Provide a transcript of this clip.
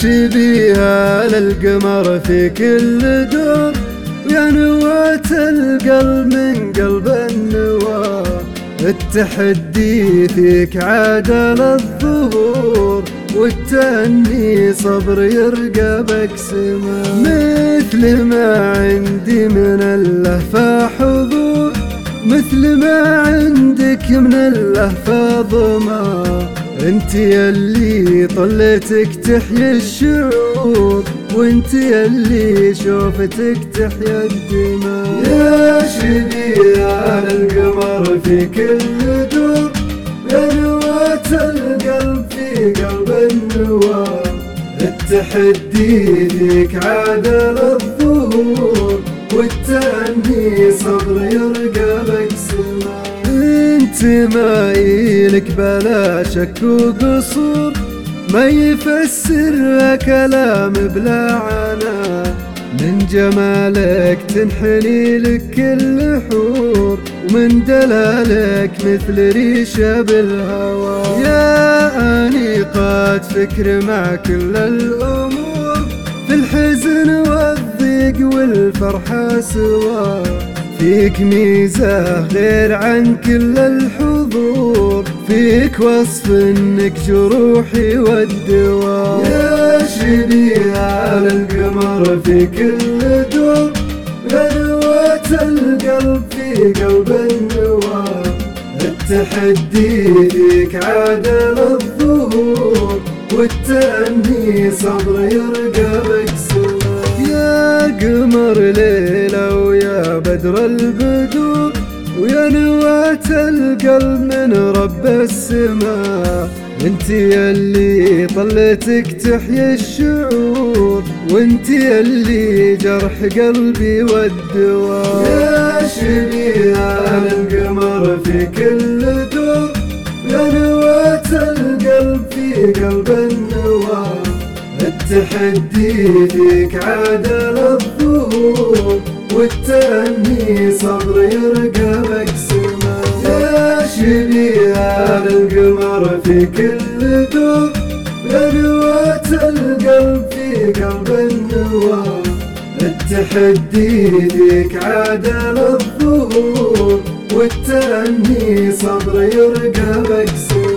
شبيهة للقمر في كل دور، ويا نواة القلب من قلب النواة، التحدي فيك عادل الظهور، والتأني صبر يرقبك سما. مثل ما عندي من اللهفة حضور، مثل ما عندك من اللهفة ضما، انت يلي طلتك تحيي الشعور، وانت يلي شوفتك تحيا الدماء. يا شبيهة للقمر في كل دور، يا نواة القلب في قلب النواة، التحدي فيك عادل الظهور، والتأني صبر يرقبك سما. انت مايلك بلا شك وقصور، ما يفسر كلام بلا عنا، من جمالك تنحني لك كل حور، ومن دلالك مثل ريشة بالهوى. يا أنيقات فكر مع كل الأمور، في الحزن والضيق والفرحة سوا، فيك ميزة غير عن كل الحضور، فيك وصف انك جروحي والدواء. يا شبيهة للقمر في كل دور، يا نواة القلب في قلب النواة، التحدي فيك عادل الظهور، والتأني صبر يرقبك سما. يا قمر ليلة ويا بدر البدور، ويا نواة القلب من رب السماء، انت يلي طلتك تحيي الشعور، وانت يلي جرح قلبي والدواء. يا شبيهة للقمر في كل دور، يا نواة القلب في قلب النواة، التحدي فيك عادل الظهور، والتأني صبر يرقبك سما. يا شبيهة للقمر في كل دور، يا نواة القلب في قلب النواة، التحدي فيك عادل الظهور، والتأني صبر يرقبك سما.